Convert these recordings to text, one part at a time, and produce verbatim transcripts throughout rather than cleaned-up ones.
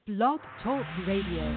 Blog Talk Radio.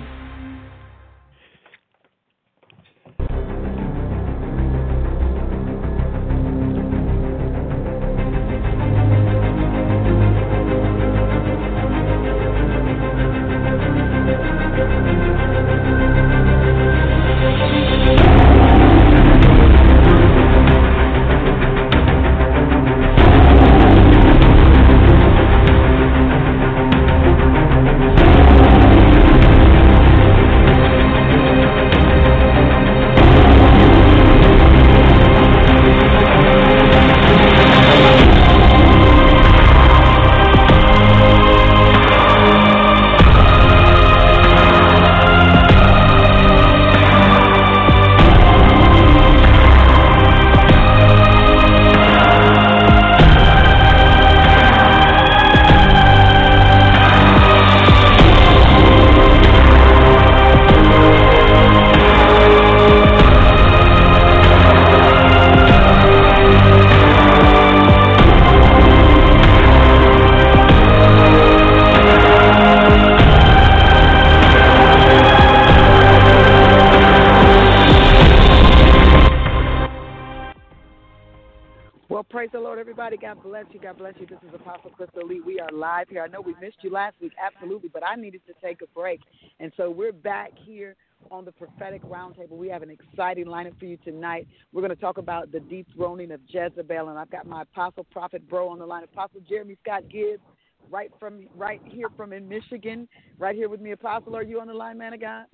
God bless you. God bless you. This is Apostle Crystal Lee. We are live here. I know we missed you last week, absolutely, but I needed to take a break. And so we're back here on the Prophetic Roundtable. We have an exciting lineup for you tonight. We're going to talk about the dethroning of Jezebel, and I've got my Apostle Prophet Bro on the line, Apostle Jeremy Scott Gibbs, right from right here from in Michigan, right here with me. Apostle, are you on the line, man of God?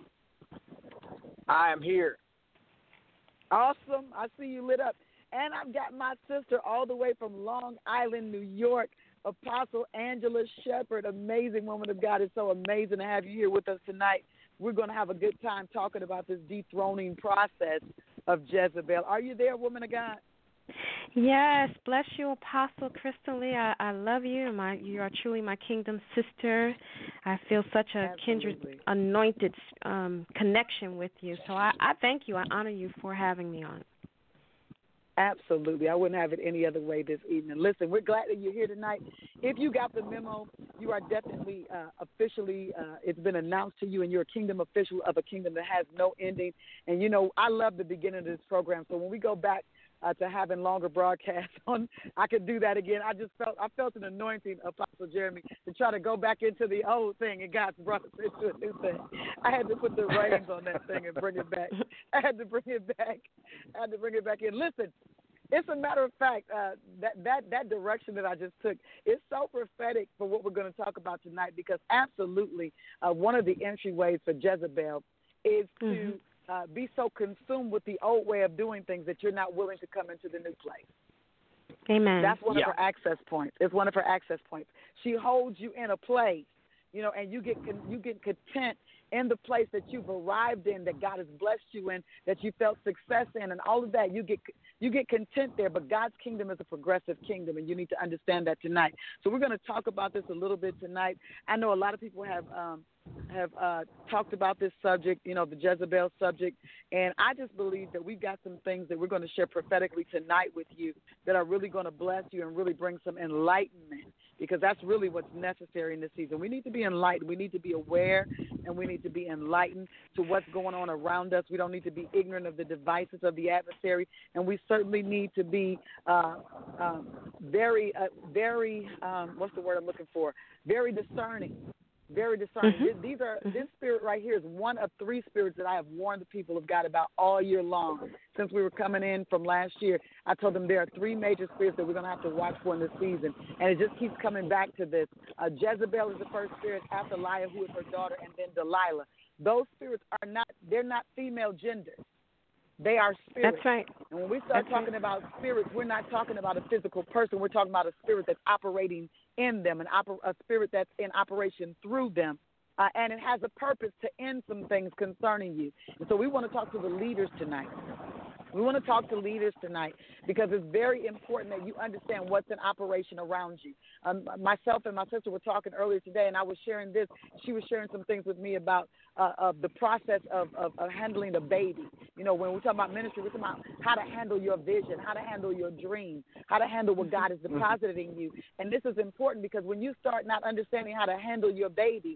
I am here. Awesome. I see you lit up. And I've got my sister all the way from Long Island, New York, Apostle Angela Shepherd, amazing woman of God. It's so amazing to have you here with us tonight. We're going to have a good time talking about this dethroning process of Jezebel. Are you there, woman of God? Yes, bless you, Apostle Crystal Lee. I, I love you. My, you are truly my kingdom sister. I feel such a Absolutely. kindred, anointed um, connection with you. So I, I thank you. I honor you for having me on. Absolutely. I wouldn't have it any other way this evening. Listen, we're glad that you're here tonight. If you got the memo, you are definitely uh, officially, uh, it's been announced to you, and you're a kingdom official of a kingdom that has no ending. And, you know, I love the beginning of this program. So when we go back uh, to having longer broadcasts on, I could do that again. I just felt, I felt an anointing, Apostle Jeremy, to try to go back into the old thing, and God's brought us into a new thing. I had to put the reins on that thing and bring it back. I had to bring it back. I had to bring it back in. Listen, it's a matter of fact, uh, that, that, that direction that I just took is so prophetic for what we're going to talk about tonight, because absolutely uh, one of the entryways for Jezebel is to mm-hmm. uh, be so consumed with the old way of doing things that you're not willing to come into the new place. Amen. That's one yeah. of her access points. It's one of her access points. She holds you in a place, you know, and you get you get content in the place that you've arrived in, that God has blessed you in, that you felt success in, and all of that. You get you get content there, but God's kingdom is a progressive kingdom, and you need to understand that tonight. So we're going to talk about this a little bit tonight. I know a lot of people have um, have uh, talked about this subject, you know, the Jezebel subject, and I just believe that we've got some things that we're going to share prophetically tonight with you that are really going to bless you and really bring some enlightenment, because that's really what's necessary in this season. We need to be enlightened. We need to be aware, and we need to be enlightened to what's going on around us. We don't need to be ignorant of the devices of the adversary, and we certainly need to be uh, um, very, uh, very, um, what's the word I'm looking for? Very discerning. Very discerning. Mm-hmm. These are mm-hmm. This spirit right here is one of three spirits that I have warned the people of God about all year long. Since we were coming in from last year, I told them there are three major spirits that we're going to have to watch for in this season, and it just keeps coming back to this. Uh, Jezebel is the first spirit, Athaliah, who is her daughter, and then Delilah. Those spirits are not, they're not female genders. They are spirits. That's right. And when we start That's talking right. about spirits, we're not talking about a physical person. We're talking about a spirit that's operating in them, an oper- a spirit that's in operation through them. Uh, and it has a purpose to end some things concerning you. And so we want to talk to the leaders tonight. We want to talk to leaders tonight because it's very important that you understand what's in operation around you. Um, myself and my sister were talking earlier today, and I was sharing this. She was sharing some things with me about uh, of the process of, of, of handling a baby. You know, when we talk about ministry, we're talking about how to handle your vision, how to handle your dream, how to handle what God has deposited in you. And this is important because when you start not understanding how to handle your baby, when you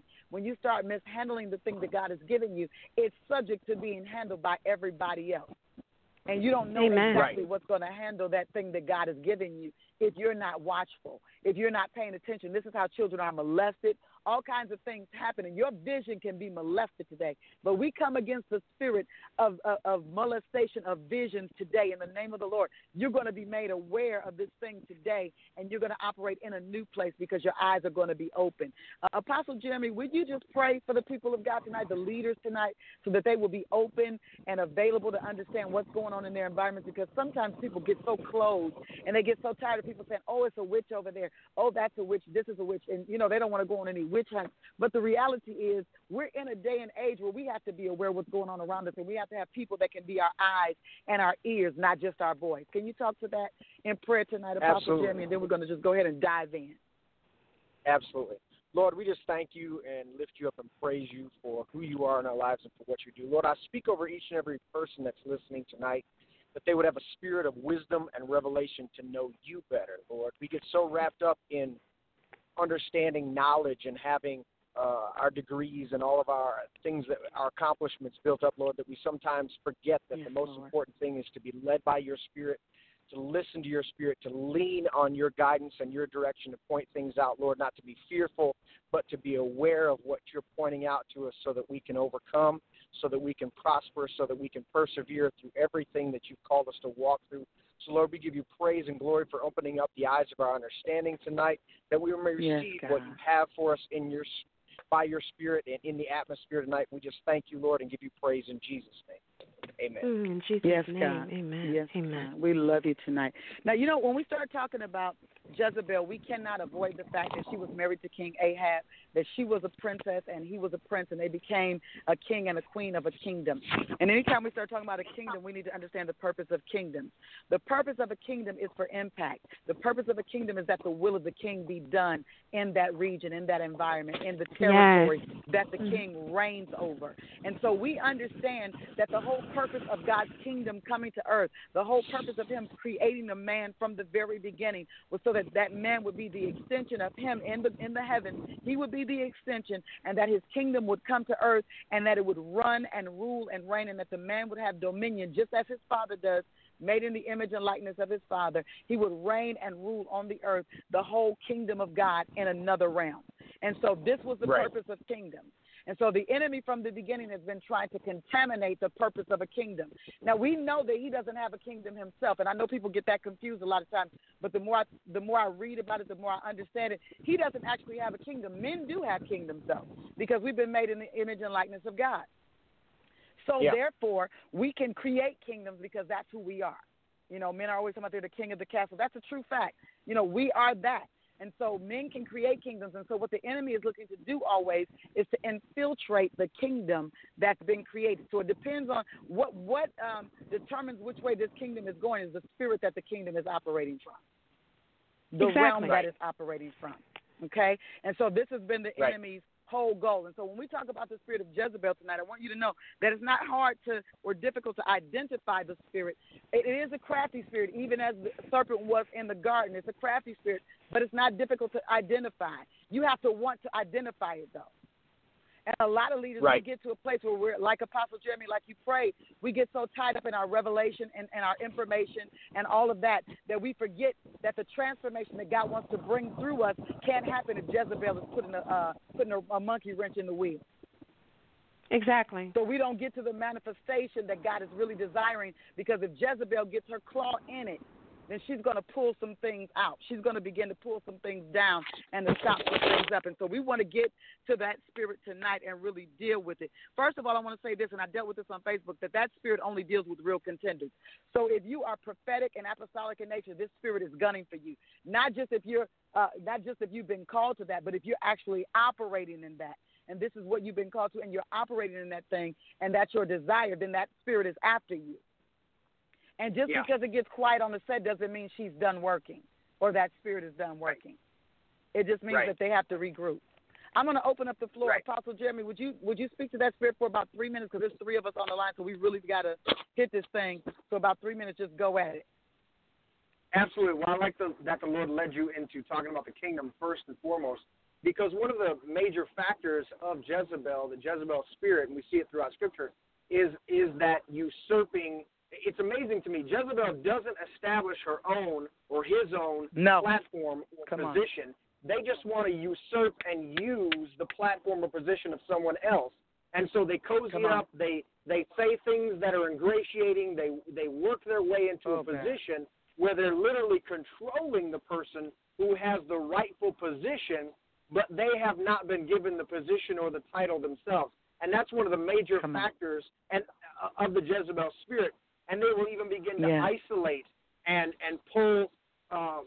you start mishandling the thing that God has given you, it's subject to being handled by everybody else. And you don't know Amen. exactly Right. what's going to handle that thing that God has given you if you're not watchful, if you're not paying attention. This is how children are molested. All kinds of things happen, and your vision can be molested today. But we come against the spirit of, of, of molestation of vision today in the name of the Lord. You're going to be made aware of this thing today, and you're going to operate in a new place because your eyes are going to be open. Uh, Apostle Jeremy, would you just pray for the people of God tonight, the leaders tonight, so that they will be open and available to understand what's going on in their environment? Because sometimes people get so closed, and they get so tired of people saying, oh, it's a witch over there. Oh, that's a witch. This is a witch. And, you know, they don't want to go on any witch hunts. But the reality is we're in a day and age where we have to be aware of what's going on around us, and we have to have people that can be our eyes and our ears, not just our voice. Can you talk to that in prayer tonight, Apostle Absolutely. Jeremy? And then we're going to just go ahead and dive in. Absolutely. Lord, we just thank you and lift you up and praise you for who you are in our lives and for what you do. Lord, I speak over each and every person that's listening tonight, that they would have a spirit of wisdom and revelation to know you better, Lord. We get so wrapped up in understanding knowledge and having uh, our degrees and all of our things, that our accomplishments built up, Lord, that we sometimes forget that Yes, the most Lord. important thing is to be led by your spirit, to listen to your spirit, to lean on your guidance and your direction to point things out, Lord, not to be fearful, but to be aware of what you're pointing out to us so that we can overcome, so that we can prosper, so that we can persevere through everything that you've called us to walk through. So, Lord, we give you praise and glory for opening up the eyes of our understanding tonight, that we may Yes, receive God. what you have for us in your, by your Spirit and in the atmosphere tonight. We just thank you, Lord, and give you praise in Jesus' name. Amen. Mm, in Jesus' Yes, name. God. Amen. Yes, Amen. God. We love you tonight. Now, you know, when we start talking about Jezebel, we cannot avoid the fact that she was married to King Ahab, that she was a princess and he was a prince, and they became a king and a queen of a kingdom. And anytime we start talking about a kingdom, we need to understand the purpose of kingdoms. The purpose of a kingdom is for impact. The purpose of a kingdom is that the will of the king be done in that region, in that environment, in the territory Yes. that the king reigns over. And so we understand that the whole purpose of God's kingdom coming to earth, the whole purpose of him creating a man from the very beginning was so that that man would be the extension of him in the in the heavens. He would be the extension, and that his kingdom would come to earth, and that it would run and rule and reign, and that the man would have dominion just as his father does, made in the image and likeness of his father. He would reign and rule on the earth, the whole kingdom of God in another realm. And so this was the Right. purpose of kingdom. And so the enemy from the beginning has been trying to contaminate the purpose of a kingdom. Now, we know that he doesn't have a kingdom himself, and I know people get that confused a lot of times, but the more I, the more I read about it, the more I understand it. He doesn't actually have a kingdom. Men do have kingdoms, though, because we've been made in the image and likeness of God. So, Yeah. therefore, we can create kingdoms because that's who we are. You know, men are always talking about they're the king of the castle. That's a true fact. You know, we are that. And so men can create kingdoms. And so what the enemy is looking to do always is to infiltrate the kingdom that's been created. So it depends on what, what um, determines which way this kingdom is going is the spirit that the kingdom is operating from, the Exactly. realm that Right. it's operating from. Okay? And so this has been the Right. enemy's whole goal. And so when we talk about the spirit of Jezebel tonight, I want you to know that it's not hard to or difficult to identify the spirit. It, it is a crafty spirit, even as the serpent was in the garden. It's a crafty spirit, but it's not difficult to identify. You have to want to identify it, though. And a lot of leaders, Right. we get to a place where we're, like Apostle Jeremy, like you prayed, we get so tied up in our revelation and, and our information and all of that, that we forget that the transformation that God wants to bring through us can't happen if Jezebel is putting a, uh, putting a, a monkey wrench in the wheel. Exactly. So we don't get to the manifestation that God is really desiring, because if Jezebel gets her claw in it, then she's going to pull some things out. She's going to begin to pull some things down and to stop some things up. And so we want to get to that spirit tonight and really deal with it. First of all, I want to say this, and I dealt with this on Facebook, that that spirit only deals with real contenders. So if you are prophetic and apostolic in nature, this spirit is gunning for you. Not just if you're, uh, not just if you've been called to that, but if you're actually operating in that. And this is what you've been called to, and you're operating in that thing, and that's your desire, then that spirit is after you. And just Yeah. because it gets quiet on the set doesn't mean she's done working or that spirit is done working. Right. It just means Right. that they have to regroup. I'm going to open up the floor. Right. Apostle Jeremy, would you would you speak to that spirit for about three minutes, because there's three of us on the line, so we really got to hit this thing. So about three minutes, just go at it. Absolutely. Well, I like the, that the Lord led you into talking about the kingdom first and foremost, because one of the major factors of Jezebel, the Jezebel spirit, and we see it throughout Scripture, is is that usurping. It's amazing to me. Jezebel doesn't establish her own or his own no. platform or Come position. On. They just want to usurp and use the platform or position of someone else. And so they cozy Come it on. up. They they say things that are ingratiating. They they work their way into oh, a position where they're literally controlling the person who has the rightful position, but they have not been given the position or the title themselves. And that's one of the major Come factors and uh, of the Jezebel spirit. And they will even begin to yeah. isolate and, and pull, um,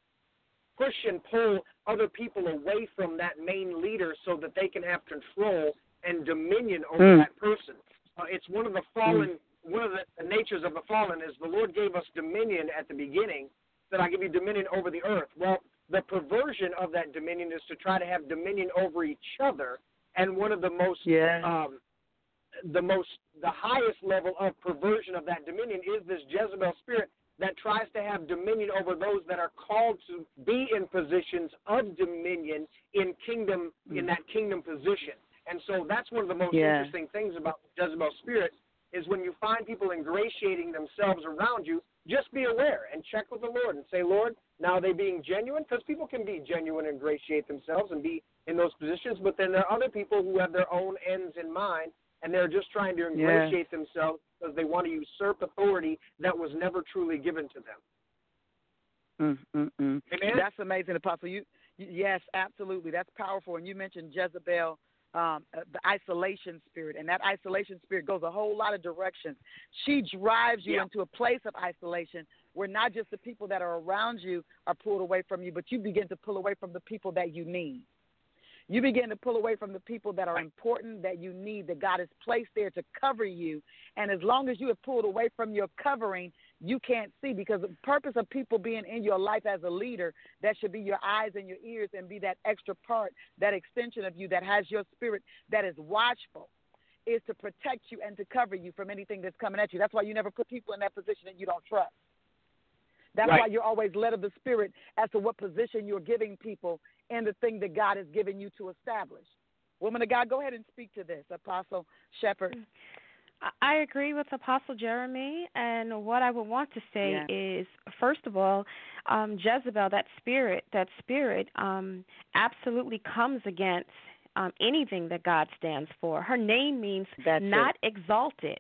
push and pull other people away from that main leader so that they can have control and dominion over mm. that person. Uh, it's one of the fallen, mm. one of the natures of the fallen is the Lord gave us dominion at the beginning, that I give you dominion over the earth. Well, the perversion of that dominion is to try to have dominion over each other. And one of the most, yeah. um, the most, the highest level of perversion of that dominion is this Jezebel spirit that tries to have dominion over those that are called to be in positions of dominion in kingdom, mm. in that kingdom position. And so that's one of the most yeah. interesting things about the Jezebel spirit is when you find people ingratiating themselves around you, just be aware and check with the Lord and say, Lord, now are they being genuine? Because people can be genuine and ingratiate themselves and be in those positions, but then there are other people who have their own ends in mind, and they're just trying to ingratiate yeah. themselves because they want to usurp authority that was never truly given to them. Mm, mm, mm. Amen? That's amazing, Apostle. You, you, yes, absolutely. That's powerful. And you mentioned Jezebel, um, uh, the isolation spirit, and that isolation spirit goes a whole lot of directions. She drives you yeah. into a place of isolation where not just the people that are around you are pulled away from you, but you begin to pull away from the people that you need. You begin to pull away from the people that are important, that you need, that God has placed there to cover you. And as long as you have pulled away from your covering, you can't see, because the purpose of people being in your life as a leader, that should be your eyes and your ears and be that extra part, that extension of you that has your spirit that is watchful, is to protect you and to cover you from anything that's coming at you. That's why you never put people in that position that you don't trust. That's right. why you're always led of the Spirit as to what position you're giving people in the thing that God has given you to establish. Woman of God, go ahead and speak to this, Apostle Shepherd. I agree with Apostle Jeremy, and what I would want to say yeah. is, first of all, um, Jezebel, that spirit, that spirit um, absolutely comes against um, anything that God stands for. Her name means That's not it. exalted.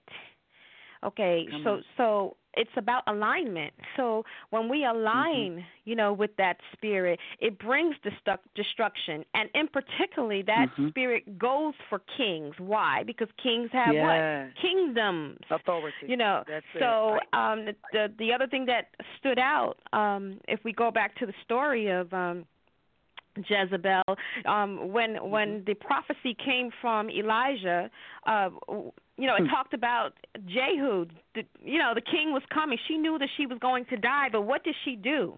Okay, Come so on. so it's about alignment. So when we align, mm-hmm. you know, with that spirit, it brings destu- destruction. And in particularly, that mm-hmm. spirit goes for kings. Why? Because kings have yeah. what? Kingdoms. Authority. You know, That's so it. um, the, the the other thing that stood out, um, if we go back to the story of um, Jezebel, um, when mm-hmm. when the prophecy came from Elijah, uh, you know, it talked about Jehu. The, you know, the king was coming. She knew that she was going to die, but what did she do?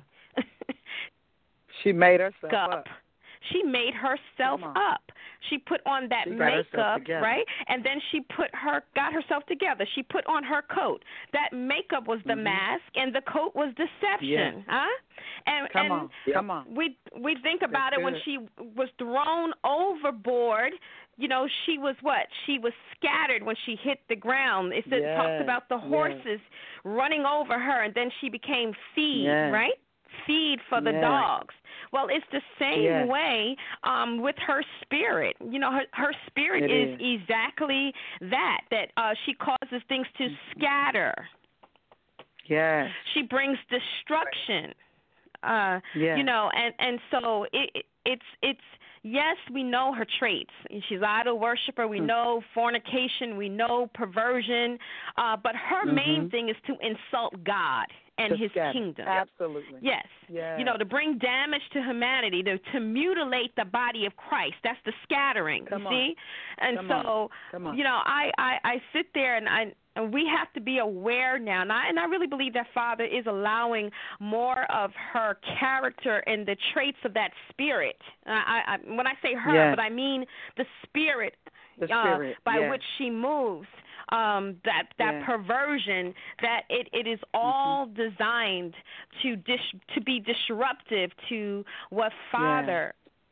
She made herself up. up. She made herself up. She put on that she makeup, right? And then she put her got herself together. She put on her coat. That makeup was the mm-hmm. mask, and the coat was deception, yeah. huh? And come and on, come on. We we think about That's it when good. she was thrown overboard. You know, she was what? She was scattered when she hit the ground. It says, yes. talks about the horses yes. running over her, and then she became feed, yes. right? Feed for the yes. dogs. Well, it's the same yes. way um, with her spirit. You know, her, her spirit is, is exactly that, that uh, she causes things to scatter. Yes. She brings destruction. Uh, yes. You know, and, and so it, it, it's it's yes, we know her traits. She's idol worshiper. We mm. know fornication. We know perversion. Uh, but her mm-hmm. main thing is to insult God and to his scatter. kingdom. Absolutely. Yes. yes. You know, to bring damage to humanity, to, to mutilate the body of Christ. That's the scattering. Come you on. see? And Come so, on. Come on. you know, I, I, I sit there and I and we have to be aware now. And I, and I really believe that Father is allowing more of her character and the traits of that spirit. I, I, when I say her, yes. but I mean the spirit, the spirit. Uh, by yes. which she moves. Um, that that yeah. perversion, that it, it is all mm-hmm. designed to dis, to be disruptive to what Father yeah.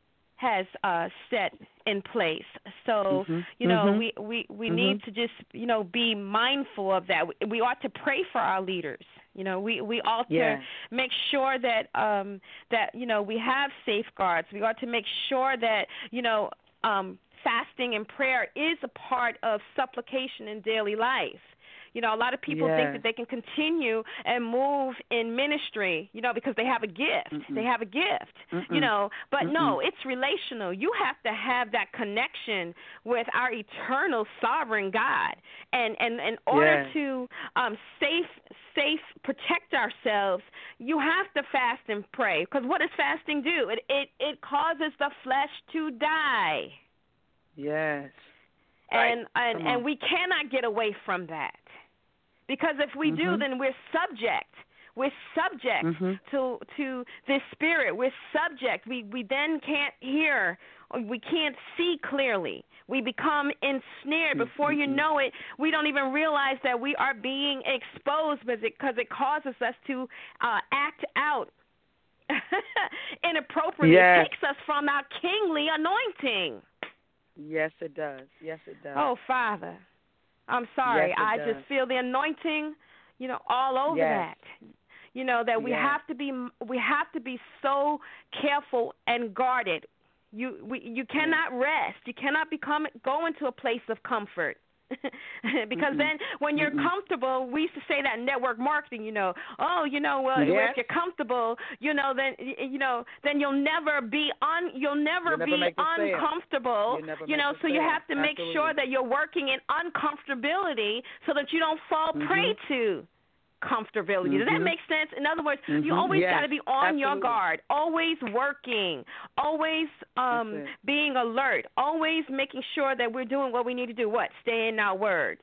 has uh, set in place. So, mm-hmm. you know, mm-hmm. we, we, we mm-hmm. need to just, you know, be mindful of that. We, we ought to pray for our leaders. You know, we, we ought yeah. to make sure that, um, that, you know, we have safeguards. We ought to make sure that, you know, um, fasting and prayer is a part of supplication in daily life. You know, a lot of people yes. think that they can continue and move in ministry, you know, because they have a gift. Mm-mm. They have a gift, Mm-mm. you know. But Mm-mm. no, it's relational. You have to have that connection with our eternal sovereign God. And and in order yes. to um, safe, safe protect ourselves, you have to fast and pray. Because what does fasting do? It, it, it causes the flesh to die. Yes. And, and, and we cannot get away from that. Because if we mm-hmm. do, then we're subject. We're subject mm-hmm. to to this spirit. We're subject. We we then can't hear. We can't see clearly. We become ensnared. Before mm-hmm. you know it, we don't even realize that we are being exposed because it, it causes us to uh, act out inappropriately. Yes. It takes us from our kingly anointing. Yes, it does. Yes, it does. Oh, Father. I'm sorry. Yes, I does. just feel the anointing, you know, all over yes. that. You know that we yes. have to be we have to be so careful and guarded. You we you cannot yes. rest. You cannot become go into a place of comfort. because mm-hmm. then when you're mm-hmm. comfortable, we used to say that in network marketing, you know, oh, you know, well, yes. if you're comfortable, you know, then you know, then you'll never be un you'll never you'll be never uncomfortable. You know, so sale. you have to Absolutely. make sure that you're working in uncomfortability so that you don't fall mm-hmm. prey to comfortability. Mm-hmm. Does that make sense? In other words, mm-hmm. you always yes. got to be on Absolutely. your guard, always working, always um, being alert, always making sure that we're doing what we need to do. What? Stay in our word.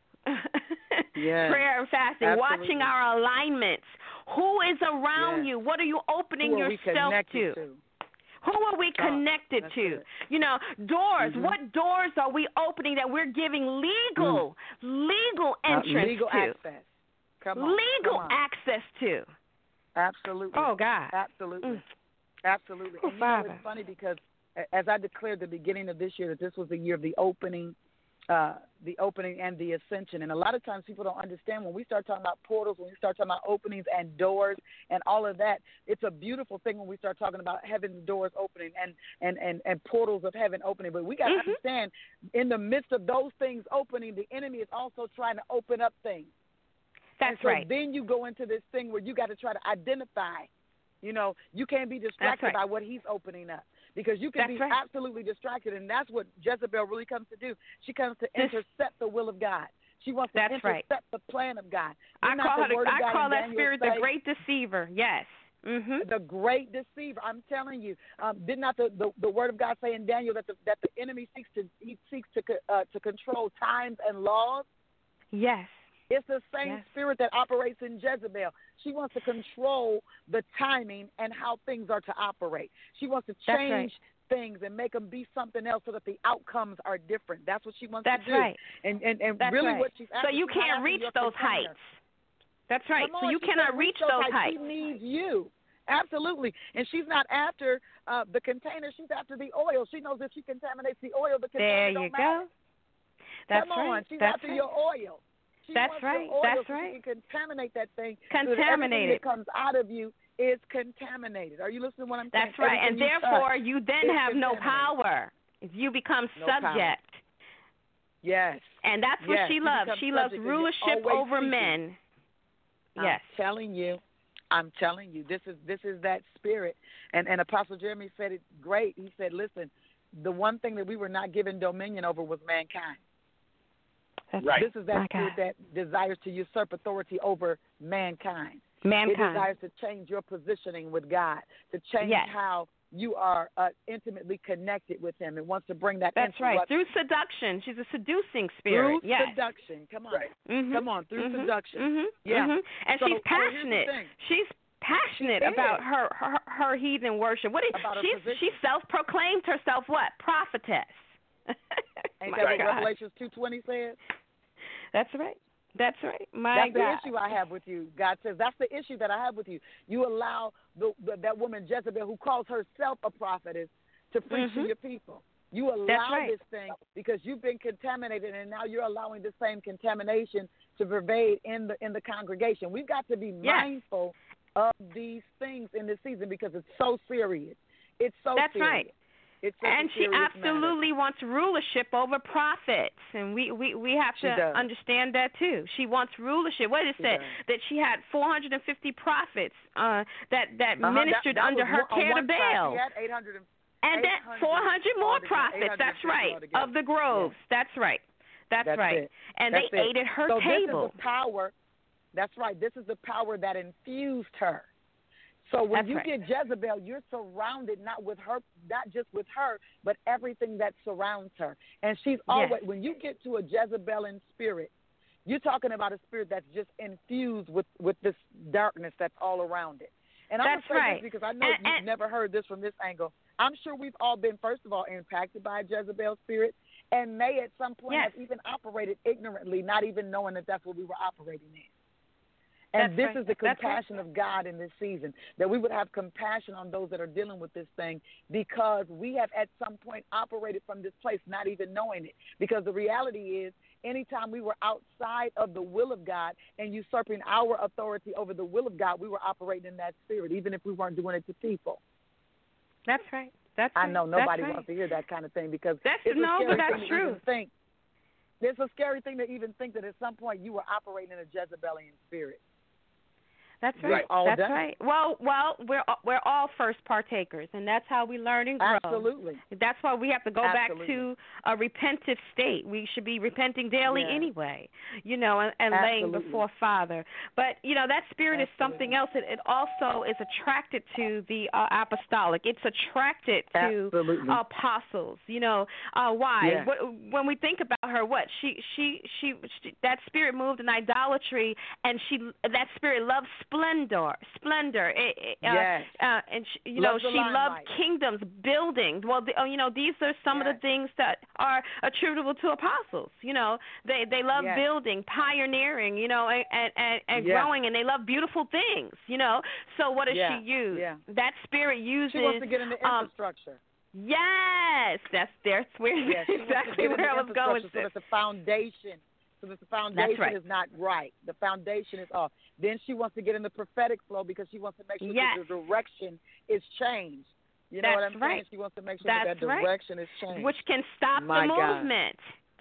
yes. Prayer and fasting, Absolutely. watching our alignments. Who is around yes. you? What are you opening Who are yourself to? to? Who are we connected oh, to? It. You know, doors. Mm-hmm. What doors are we opening that we're giving legal, mm. legal entrance uh, legal to? Access. Come on, legal come on. access to. Absolutely. Oh, God. Absolutely. Mm. Absolutely. Oh, and you know, it's funny because as I declared at the beginning of this year that this was the year of the opening, uh, the opening and the ascension. And a lot of times people don't understand when we start talking about portals, when we start talking about openings and doors and all of that, it's a beautiful thing when we start talking about heaven's doors opening and, and, and, and portals of heaven opening. But we got to mm-hmm. understand in the midst of those things opening, the enemy is also trying to open up things. That's and so right. then you go into this thing where you got to try to identify. You know, you can't be distracted right. by what he's opening up because you can that's be right. absolutely distracted, and that's what Jezebel really comes to do. She comes to intercept the will of God. She wants to that's intercept right. the plan of God. I Isn't call, that, her the, I call that Daniel spirit say? the great deceiver. Yes. Mm-hmm. The great deceiver. I'm telling you. Um, did not the, the, the word of God say in Daniel that the, that the enemy seeks to he seeks to uh, to control times and laws? Yes. It's the same yes. spirit that operates in Jezebel. She wants to control the timing and how things are to operate. She wants to change right. things and make them be something else so that the outcomes are different. That's what she wants That's to do. right. And and, and That's really right. what she's after. So you can't reach those heights. That's right. On, so you cannot reach those, those heights. She needs you. Absolutely. And she's not after uh, the container. She's after the oil. She knows if she contaminates the oil, the container there don't you matter. go. That's Come right. on. She's That's after right. your oil. She That's wants right. Your oil That's so right. She can contaminate that thing. Contaminate so that everything it. that comes out of you is contaminated. Are you listening to what I'm saying? That's right. Everything and you therefore, touch you then have no power. You become no subject. Power. Yes. And that's what yes. she loves. She loves rulership over seeking. men. I'm yes. telling you. I'm telling you. This is this is that spirit. And and Apostle Jeremy said it great. He said, listen, the one thing that we were not given dominion over was mankind. That's right. This is that spirit that desires to usurp authority over mankind. Mankind. It desires to change your positioning with God, to change yes. how you are uh, intimately connected with Him. It wants to bring that. That's right. Through seduction, she's a seducing spirit. Through yes. seduction, come on, right. mm-hmm. come on, through mm-hmm. seduction. Mm-hmm. Yeah, mm-hmm. and so, she's passionate. So she's passionate she about her, her her heathen worship. What is she? She self-proclaimed herself what? Prophetess. Ain't that what Revelations two twenty says? That's right. That's right. My that's God. the issue I have with you. God says that's the issue that I have with you. You allow the, the, that woman Jezebel, who calls herself a prophetess, to preach mm-hmm. to your people. You allow right. this thing because you've been contaminated, and now you're allowing the same contamination to pervade in the in the congregation. We've got to be yes. mindful of these things in this season because it's so serious. It's so That's serious. right. It's and she absolutely matter. wants rulership over prophets, and we, we, we have she to does. understand that too. She wants rulership. What did it she say? Does. That she had four hundred fifty prophets uh, that that uh-huh. ministered that, that under her care to Baal. She had eight hundred and then four hundred more prophets. That's right. Of the groves. Yeah. That's right. That's, That's right. It. And That's they it. ate at her so table. This is the power. That's right. This is the power that infused her. So when That's you right. get Jezebel, you're surrounded not with her, not just with her, but everything that surrounds her. And she's always, yes. when you get to a Jezebelian spirit, you're talking about a spirit that's just infused with, with this darkness that's all around it. And I'm That's going to say right. this because I know and, you've and, never heard this from this angle. I'm sure we've all been, first of all, impacted by a Jezebel spirit, and may at some point yes. have even operated ignorantly, not even knowing that that's what we were operating in. And That's this right. is the That's compassion right. of God in this season, that we would have compassion on those that are dealing with this thing because we have at some point operated from this place not even knowing it. Because the reality is anytime we were outside of the will of God and usurping our authority over the will of God, we were operating in that spirit, even if we weren't doing it to people. That's right. That's I right. know nobody that's wants right. to hear that kind of thing because that's, it's no, a scary but that's thing true. to even think. It's a scary thing to even think that at some point you were operating in a Jezebelian spirit. That's We've right. all That's done right. Well, well, we're we're all first partakers, and that's how we learn and grow. Absolutely. That's why we have to go Absolutely. back to a repentive state. We should be repenting daily yes. anyway, you know, and, and laying before Father. But you know that spirit Absolutely. is something else. It, it also is attracted to the uh, apostolic. It's attracted to Absolutely. apostles. You know uh, why? Yes. When we think about her, what she, she she she that spirit moved in idolatry, and she that spirit loves splendor, splendor. It, it, yes. uh, uh, and she, you Loves know, the she loved limelight. kingdoms, buildings. Well, the, oh, you know, these are some yes. of the things that are attributable to apostles. You know, they they love yes. building, pioneering. You know, and and, and yes. growing, and they love beautiful things. You know, so what does yeah. she use? Yeah. That spirit uses. She wants to get into infrastructure. Um, yes, that's there's where yes, exactly where I was going. So that the foundation. So that the foundation right. is not right. The foundation is off. Then she wants to get in the prophetic flow because she wants to make sure yes. that the direction is changed. You know That's what I'm right. saying? She wants to make sure That's that that right. direction is changed. Which can stop My the God. movement.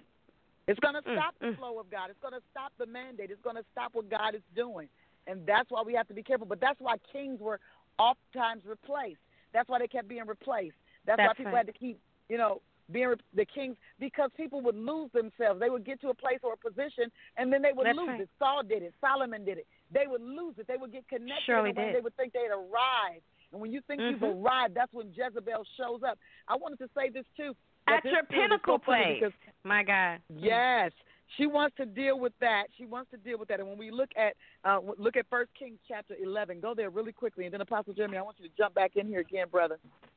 It's going to mm, stop mm. the flow of God. It's going to stop the mandate. It's going to stop what God is doing. And that's why we have to be careful. But that's why kings were oftentimes replaced. That's why they kept being replaced. That's, that's why people right. had to keep, you know, being the kings, because people would lose themselves. They would get to a place or a position, and then they would That's lose right. it. Saul did it. Solomon did it. They would lose it. They would get connected Surely in a way did. they would think they had arrived. And when you think mm-hmm. you've arrived, that's when Jezebel shows up. I wanted to say this, too. At your pinnacle so place. Because, my God. Yes. She wants to deal with that. She wants to deal with that. And when we look at uh, look at First Kings chapter eleven, go there really quickly. And then, Apostle Jeremy, I want you to jump back in here again, brother.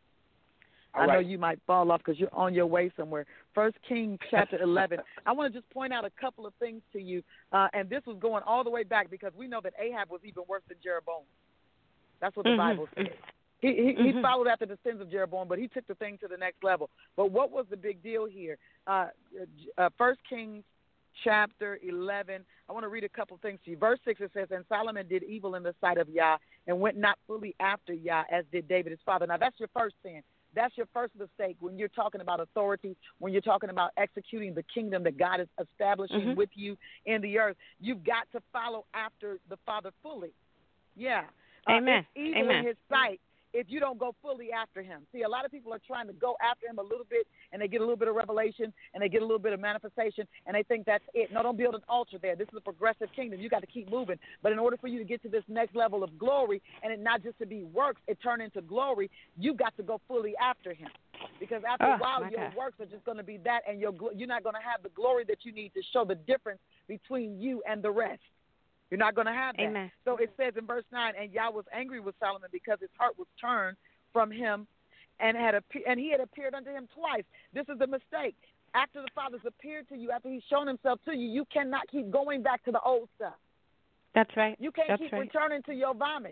All I know right. you might fall off because you're on your way somewhere. First Kings chapter eleven. I want to just point out a couple of things to you. Uh, and this was going all the way back because we know that Ahab was even worse than Jeroboam. That's what the mm-hmm. Bible says. He he, mm-hmm. he followed after the sins of Jeroboam, but he took the thing to the next level. But what was the big deal here? Uh, uh, First Kings chapter eleven. I want to read a couple things to you. Verse six, it says, "And Solomon did evil in the sight of Yah and went not fully after Yah, as did David his father." Now, that's your first sin. That's your first mistake when you're talking about authority, when you're talking about executing the kingdom that God is establishing mm-hmm. with you in the earth. You've got to follow after the Father fully. Yeah. Amen. Uh, it's evil Amen. in his sight if you don't go fully after him. See, a lot of people are trying to go after him a little bit, and they get a little bit of revelation, and they get a little bit of manifestation, and they think that's it. No, don't build an altar there. This is a progressive kingdom. You got to keep moving. But in order for you to get to this next level of glory, and it not just to be works, it turn into glory, you got to go fully after him. Because after oh, a while, your God. works are just going to be that, and you're, you're not going to have the glory that you need to show the difference between you and the rest. You're not going to have that. Amen. So it says in verse nine, "And Yah was angry with Solomon because his heart was turned from him, and had appe- and he had appeared unto him twice." This is the mistake. After the Father's appeared to you, after he's shown himself to you, you cannot keep going back to the old stuff. That's right. You can't That's keep right. returning to your vomit.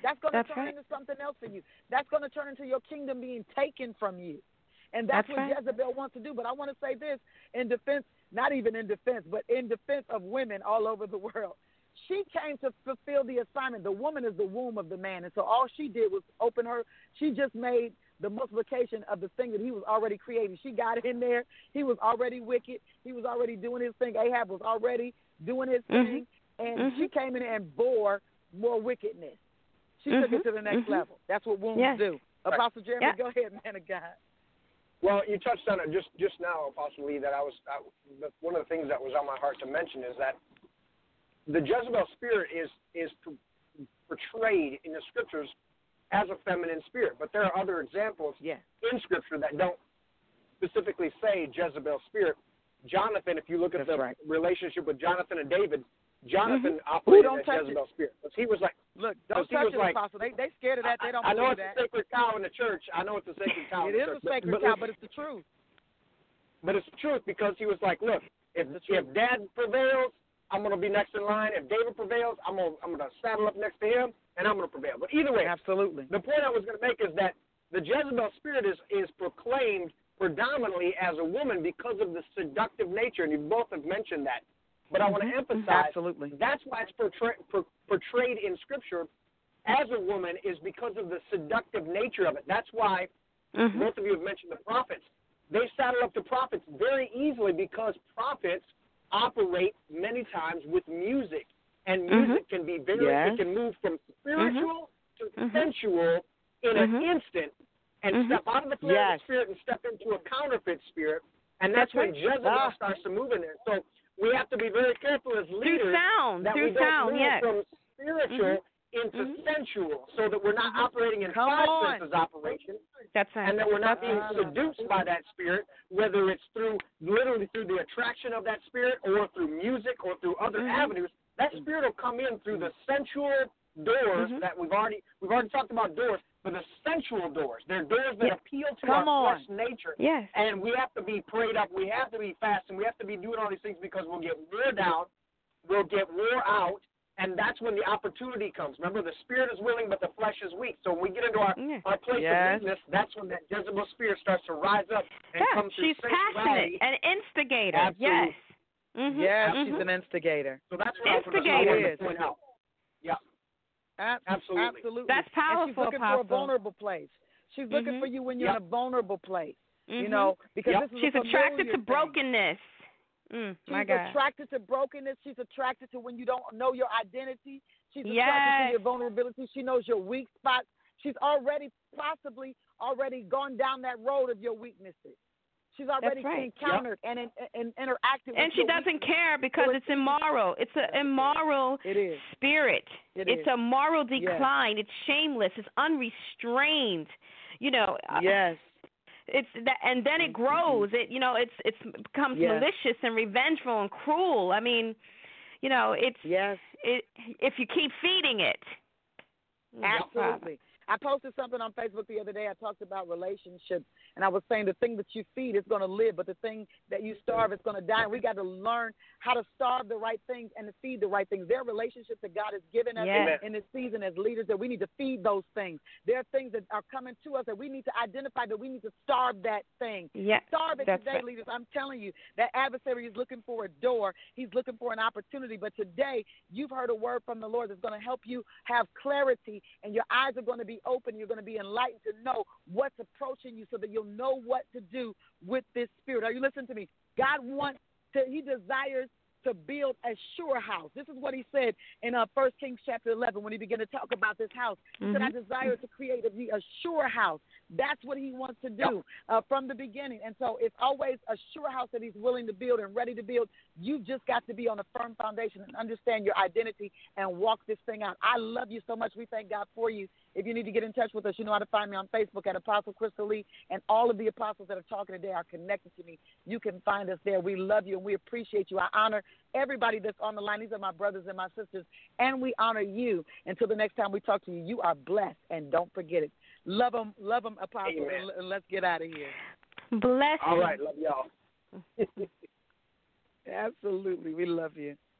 That's going to That's turn right. into something else for you. That's going to turn into your kingdom being taken from you. And that's, That's what right. Jezebel wants to do. But I want to say this in defense, not even in defense, but in defense of women all over the world. She came to fulfill the assignment. The woman is the womb of the man. And so all she did was open her. She just made the multiplication of the thing that he was already creating. She got in there. He was already wicked. He was already doing his thing. Ahab was already doing his Mm-hmm. thing. And mm-hmm. she came in and bore more wickedness. She mm-hmm. took it to the next mm-hmm. level. That's what wombs yes. do. Right. Apostle Jeremy, yeah. go ahead, man of God. Well, you touched on it just, just now, Apostle Lee, that I was I, one of the things that was on my heart to mention is that the Jezebel spirit is is portrayed in the scriptures as a feminine spirit, but there are other examples yeah. in scripture that don't specifically say Jezebel spirit. Jonathan, if you look at That's the right. relationship with Jonathan and David, Jonathan mm-hmm. operated Ooh, as Jezebel it. spirit. He was like, look, don't he touch was it, like, Apostle. They they scared of that. They don't I, I know believe it's that. a sacred cow in the church. I know it's a sacred cow. It in the is church, a sacred but, cow, but but it's the truth. But it's the truth because he was like, look, if if Dad prevails, I'm going to be next in line. If David prevails, I'm going I'm going to saddle up next to him, and I'm going to prevail. But either way, absolutely. The point I was going to make is that the Jezebel spirit is is proclaimed predominantly as a woman because of the seductive nature, and you both have mentioned that. But I want to emphasize absolutely that's why it's portray, por, portrayed in Scripture as a woman is because of the seductive nature of it. That's why mm-hmm. both of you have mentioned the prophets. They saddle up the prophets very easily because prophets operate many times with music, and music mm-hmm. can be very yes. it can move from spiritual mm-hmm. to sensual in mm-hmm. an instant, and mm-hmm. step out of the flare yes. of the spirit and step into a counterfeit spirit, and that's, that's when right. Jezebel ah. starts to move in there. So we have to be very careful as leaders through sound, that through we don't sound, move yes. from spiritual mm-hmm. into mm-hmm. sensual, so that we're not operating in Come five on. senses operation. That's right. And that we're not being uh, seduced by that spirit, whether it's through literally through the attraction of that spirit or through music or through other mm-hmm. avenues. That spirit will come in through the sensual doors mm-hmm. that we've already we've already talked about doors, but the sensual doors. They're doors that yeah. appeal to come our on. flesh nature. Yes. And we have to be prayed up. We have to be fasting. We have to be doing all these things because we'll get wore down. We'll get wore out. And that's when the opportunity comes. Remember, the spirit is willing, but the flesh is weak. So when we get into our, yeah. our place yes. of weakness, that's when that Jezebel spirit starts to rise up and yeah. come through She's passionate, an instigator. Absolutely. Yes. Mm-hmm. Yes, mm-hmm. she's an instigator. So that's what instigator. I wanted to point out. Yeah. Ab- absolutely. Absolutely. That's powerful, and she's looking Apostle. for a vulnerable place. She's looking mm-hmm. for you when you're yep. in a vulnerable place. Mm-hmm. You know, because yep. this is she's a attracted to thing. brokenness. Mm, She's my God. attracted to brokenness. She's attracted to when you don't know your identity. She's attracted yes. to your vulnerability. She knows your weak spots. She's already possibly already gone down that road of your weaknesses. She's already right. encountered yep. and, and, and interacted with and she your doesn't weaknesses. care because so it's immoral. It's an immoral it is. spirit. It it's is. a moral decline. Yes. It's shameless. It's unrestrained. You know. Yes. It's that, and then it grows. It you know, it's it's becomes yes. malicious and revengeful and cruel. I mean, you know, it's yes. It if you keep feeding it. Absolutely. I posted something on Facebook the other day. I talked about relationships, and I was saying the thing that you feed is going to live, but the thing that you starve is going to die. And we got to learn how to starve the right things and to feed the right things. There are relationships that God has given us yes. in this season as leaders that we need to feed those things. There are things that are coming to us that we need to identify, that we need to starve that thing. Yes, starve it that's today, right. leaders. I'm telling you, that adversary is looking for a door. He's looking for an opportunity. But today, you've heard a word from the Lord that's going to help you have clarity, and your eyes are going to be open. You're going to be enlightened to know what's approaching you so that you'll know what to do with this spirit. Are you listening to me? God wants to, he desires to build a sure house. This is what he said in uh, First Kings chapter eleven when he began to talk about this house. He mm-hmm. said, I desire to create a, a sure house. That's what he wants to do uh, from the beginning. And so it's always a sure house that he's willing to build and ready to build. You've just got to be on a firm foundation and understand your identity and walk this thing out. I love you so much. We thank God for you. If you need to get in touch with us, you know how to find me on Facebook at Apostle Crystal Lee, and all of the apostles that are talking today are connected to me. You can find us there. We love you and we appreciate you. I honor everybody that's on the line. These are my brothers and my sisters, and we honor you. Until the next time we talk to you, you are blessed, and don't forget it. Love them, love them, apostles, and, and let's get out of here. Bless All right, love y'all. Absolutely, we love you.